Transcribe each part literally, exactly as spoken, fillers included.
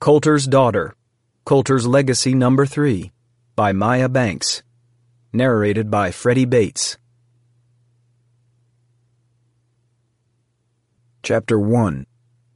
Coulter's Daughter, Coulter's Legacy Number three, by Maya Banks. Narrated by Freddie Bates. Chapter one.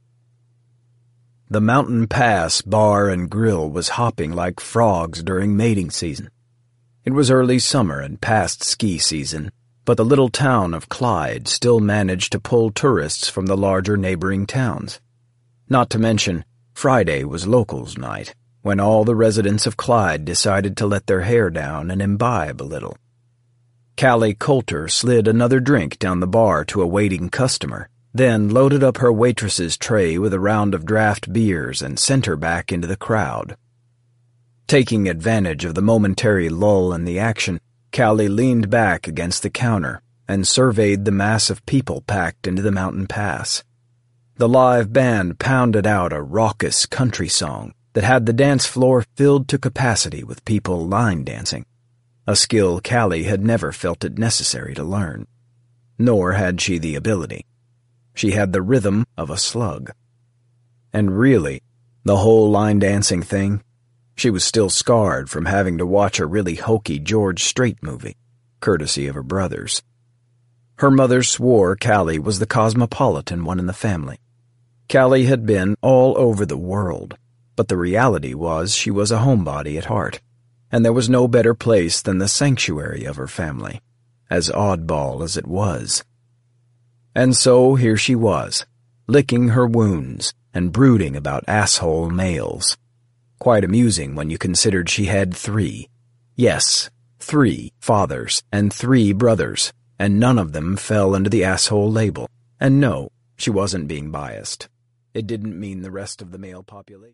The Mountain Pass Bar and Grill was hopping like frogs during mating season. It was early summer and past ski season, but the little town of Clyde still managed to pull tourists from the larger neighboring towns. Not to mention, Friday was locals' night, when all the residents of Clyde decided to let their hair down and imbibe a little. Callie Coulter slid another drink down the bar to a waiting customer, then loaded up her waitress's tray with a round of draft beers and sent her back into the crowd. Taking advantage of the momentary lull in the action, Callie leaned back against the counter and surveyed the mass of people packed into the mountain pass. The live band pounded out a raucous country song that had the dance floor filled to capacity with people line dancing, a skill Callie had never felt it necessary to learn. Nor had she the ability. She had the rhythm of a slug. And really, the whole line dancing thing, she was still scarred from having to watch a really hokey George Strait movie, courtesy of her brothers. Her mother swore Callie was the cosmopolitan one in the family. Callie had been all over the world, but the reality was she was a homebody at heart, and there was no better place than the sanctuary of her family, as oddball as it was. And so here she was, licking her wounds and brooding about asshole males. Quite amusing when you considered she had three. Yes, three fathers and three brothers, and none of them fell into the asshole label. And no, she wasn't being biased. It didn't mean the rest of the male population.